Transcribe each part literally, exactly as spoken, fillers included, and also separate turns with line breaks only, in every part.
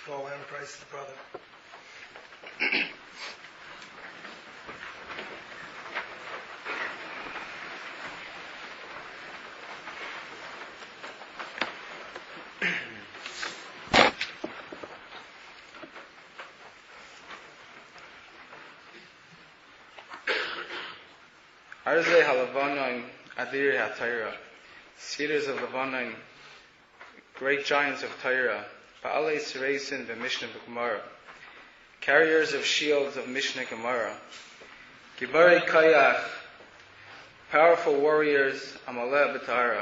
Fall Enterprise to the brother.
Arzei haLevanon Adiri HaTorah, cedars of Lebanon, great giants of Torah, Ba'alei Sereisin v'Mishnah v'Gemara, carriers of shields of Mishnah Gemara, Gibarei Kayach, powerful warriors, Amaleh B'Tahara.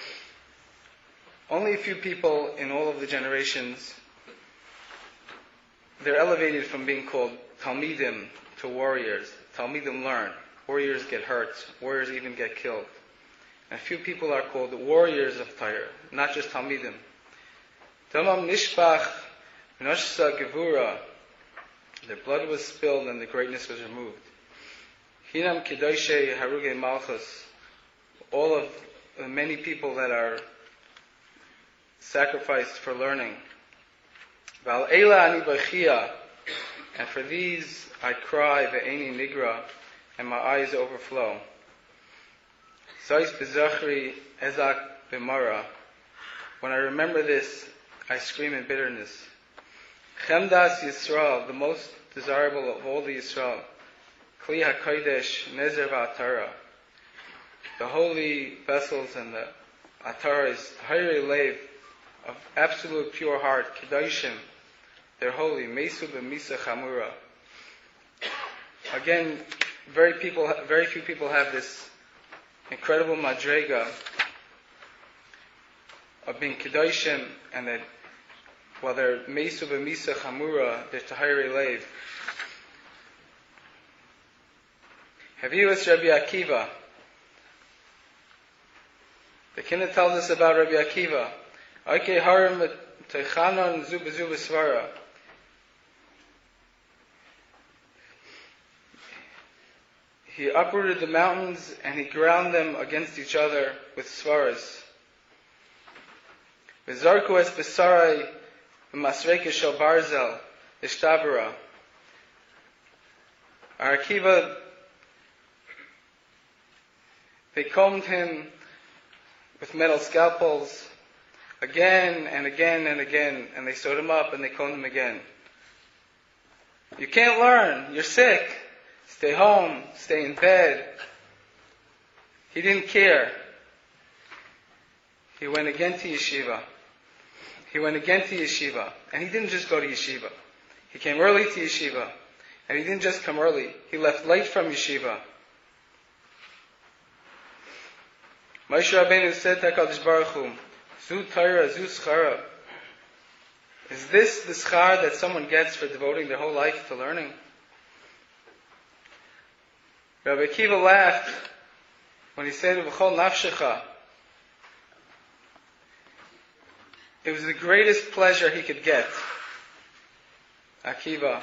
Only a few people in all of the generations, they're elevated from being called Talmidim to warriors. Talmidim learn. Warriors get hurt. Warriors even get killed. And a few people are called warriors of Torah, not just Talmidim. Damam Nishbach V'Noshsa Gevura. Their blood was spilled and the greatness was removed. Hinam Kedoshei Haruge Malchus. All of the many people that are sacrificed for learning. Val Eila Ani Bachia. And for these I cry, Ve'eni Nigra, and my eyes overflow. Sais B'Zachri Ezak B'Mara. When I remember this, I scream in bitterness. Chemdas Yisrael, the most desirable of all the Yisrael. Kli HaKodesh Nezer V'Atara. The holy vessels and the Atara is Hayri Lev, of absolute pure heart. Kedoshim, they're holy. Mesu B'Misa Chamura. Again, very people, very few people have this incredible madrega of being kedoshim, and that while they're mesu b'misa chamura, they're tahiri leiv. Havius Rabbi Akiva. The Kinna tells us about Rabbi Akiva. Ake harim techanon zu b'zu b'svara. He uprooted the mountains and he ground them against each other with svaras. V'zarku es b'sarai v'masreka shel barzel ishtabara. Our Akiva, they combed him with metal scalpels again and again and again, and they sewed him up and they combed him again. You can't learn. You're sick. Stay home, stay in bed. He didn't care. He went again to yeshiva. He went again to yeshiva. And he didn't just go to yeshiva. He came early to yeshiva. And he didn't just come early. He left late from yeshiva. Moshe Rabbeinu said to HaKadosh Baruch Hu, Zu Torah, Zu Schara. Is this the schar that someone gets for devoting their whole life to learning? Rabbi Akiva laughed when he said, V'chol nafshecha. It was the greatest pleasure he could get. Akiva.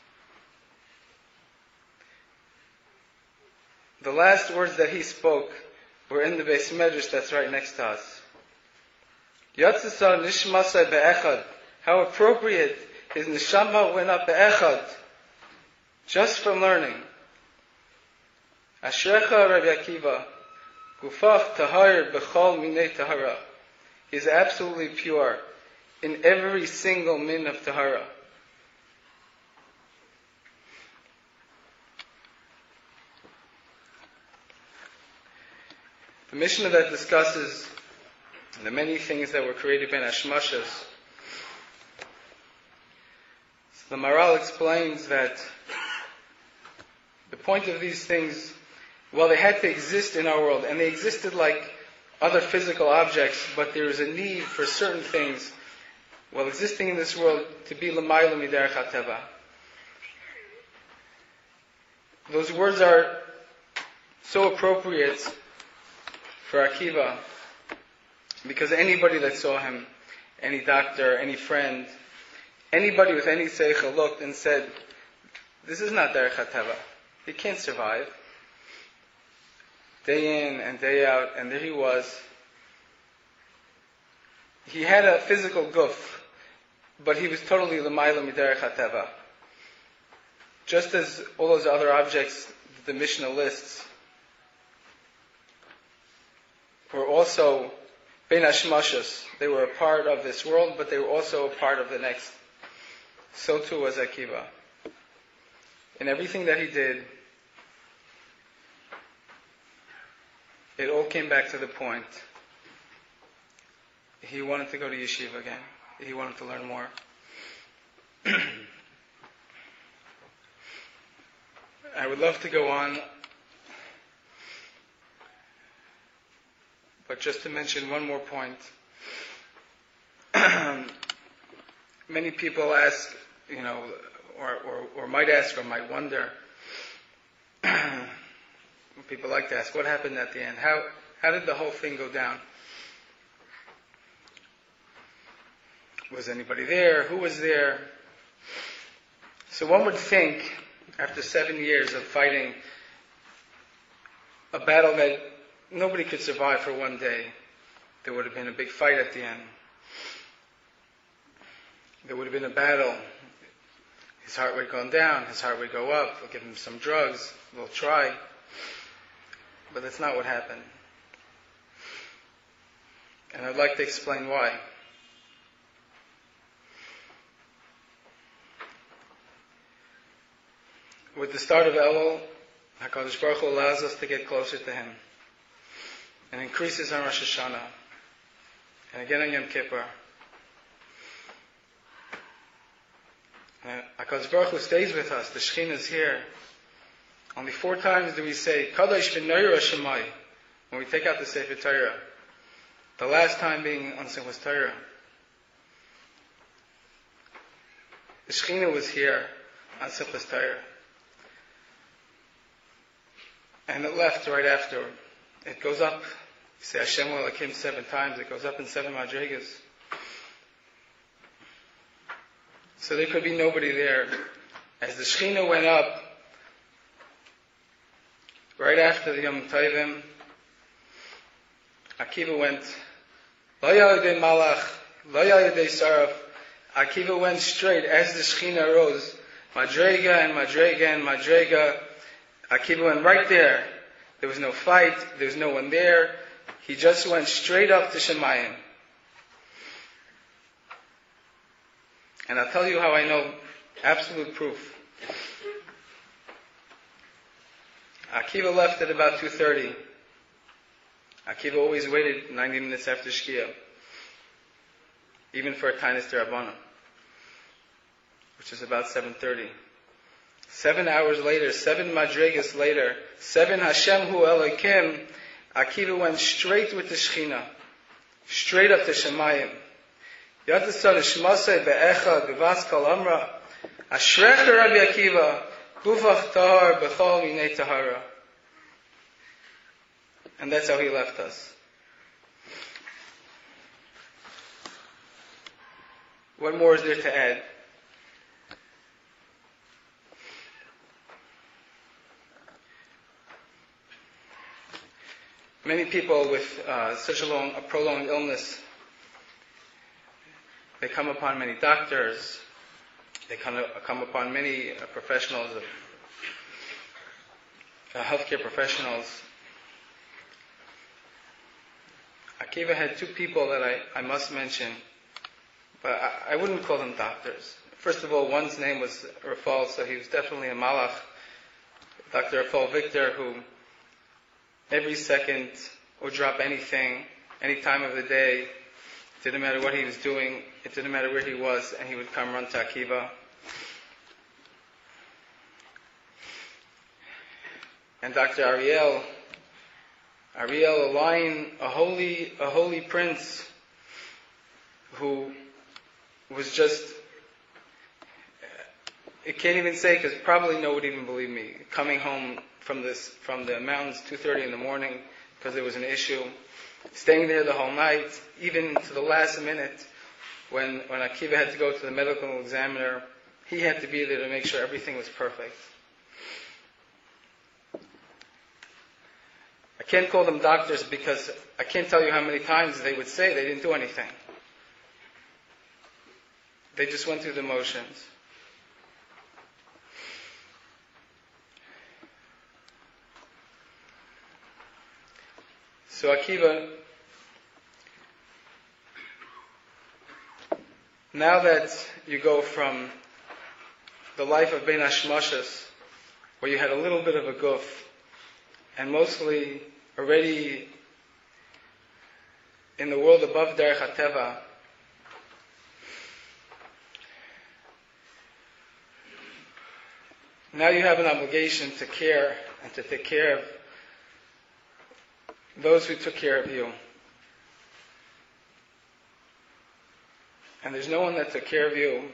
The last words that he spoke were in the Beis Medrash that's right next to us. Yatzasa nishmasai be'echad. How appropriate. His neshama went up be'echad. Just from learning. Ashrecha Rabbi Akiva, Gufach Tahar Bechol Minei Tahara. He is absolutely pure in every single min of Tahara. The Mishnah that discusses the many things that were created by Hashmashas. So the Maral explains that the point of these things, well, they had to exist in our world, and they existed like other physical objects, but there is a need for certain things, while existing in this world, to be l'mayla miderech hateva. Those words are so appropriate for Akiva, because anybody that saw him, any doctor, any friend, anybody with any seichel looked and said, this is not derech hateva. He can't survive. Day in and day out, and there he was. He had a physical guf. but he was totally l'mayla miderech hateva. Just as all those other objects the Mishnah lists were also ben hashmashos, they were a part of this world, but they were also a part of the next. So too was Akiva. In everything that he did, it all came back to the point. He wanted to go to yeshiva again. He wanted to learn more. I would love to go on, but just to mention one more point. Many people ask, you know, or, or, or might ask or might wonder, people like to ask, what happened at the end? How, how did the whole thing go down? Was anybody there? Who was there? So one would think, after seven years of fighting a battle that nobody could survive for one day, there would have been a big fight at the end. There would have been a battle. His heart would go down, his heart would go up, they'll give him some drugs, they'll try. But that's not what happened. And I'd like to explain why. With the start of Elul, HaKadosh Baruch Hu allows us to get closer to Him. And increases on Rosh Hashanah. And again on Yom Kippur. And HaKadosh Baruch Hu stays with us. The Shekhinah is here. Only four times do we say, Kadosh v'noira Shemai, when we take out the Sefer Torah. The last time being on Simchas Torah. The Shekhinah was here on Simchas Torah. And it left right after. It goes up. You say Hashem Elokim seven times. It goes up in seven madrigas. So there could be nobody there. As the Shekhinah went up, right after the Yom Tovim, Akiva went, Lo Yalidei Malach, Lo Yalidei Saraf. Akiva went straight as the Shekhinah rose. Madrega and Madrega and Madrega. Akiva went right there. There was no fight. There was no one there. He just went straight up to Shemayim. And I'll tell you how I know absolute proof. Akiva left at about two thirty. Akiva always waited ninety minutes after Shkia. Even for a Tainus D'Rabbanan, which is about seven thirty. Seven hours later, seven madrigas later, seven Hashem Hu Elokim, Akiva went straight with the Shekhinah, straight up to Shemayim. Yatasan Shmasei Be'echa Gevas Kol Amra, Ashrecha Rabbi Akiva, Gufach Tahar Bechol Minei Tahara. And that's how he left us. What more is there to add? Many people with uh, such a long, a prolonged illness, they come upon many doctors, they come, come upon many uh, professionals, uh, healthcare professionals. Akiva had two people that I, I must mention, but I, I wouldn't call them doctors. First of all, one's name was Rafal, so he was definitely a malach. Doctor Rafal Victor, who every second would drop anything, any time of the day. It didn't matter what he was doing. It didn't matter where he was, and he would come run to Akiva. And Doctor Ariel, Ariel, a lion, a holy, a holy prince, who was just, I can't even say, because probably no one would even believe me, coming home from this, from the mountains, two thirty in the morning, because there was an issue, staying there the whole night, even to the last minute, when, when Akiva had to go to the medical examiner, he had to be there to make sure everything was perfect. I can't call them doctors because I can't tell you how many times they would say they didn't do anything. they just went through the motions. So Akiva, now that you go from the life of Ben Hashmashas, where you had a little bit of a guf, and mostly already in the world above Derech HaTeva, now you have an obligation to care and to take care of those who took care of you. And there's no one that took care of you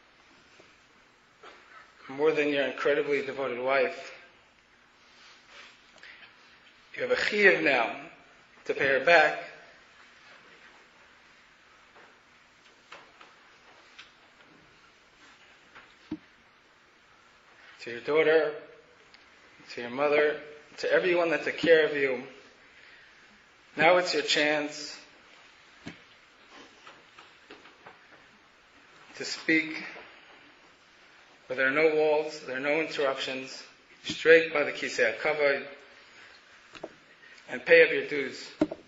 more than your incredibly devoted wife. You have a chiyuv now to pay her back. To your daughter, to your mother, to everyone that took care of you. Now it's your chance to speak where there are no walls, there are no interruptions, straight by the Kisei HaKavod, and pay up your dues.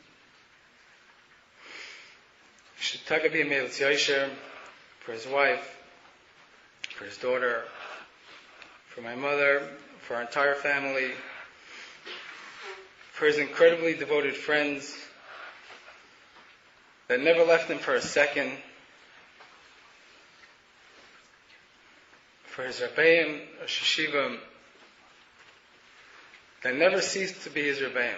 Shetagabi Meilitz Yosher, for his wife, for his daughter, for my mother, for our entire family, for his incredibly devoted friends that never left him for a second, for his Rebbeim, Rosh Yeshiva, that never ceased to be his Rebbeim.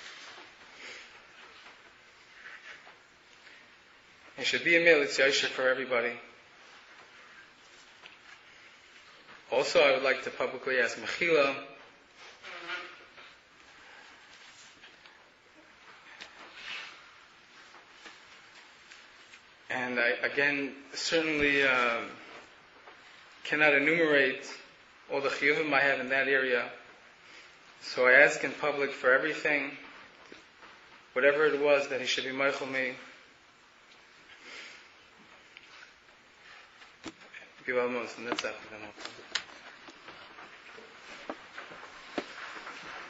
It should be a Meilitz Yosher for everybody. Also, I would like to publicly ask Mechila and I, again, certainly uh, cannot enumerate all the chiyuvim I have in that area. So I ask in public for everything, whatever it was that he should be meichel me. Be well, most, and that's it.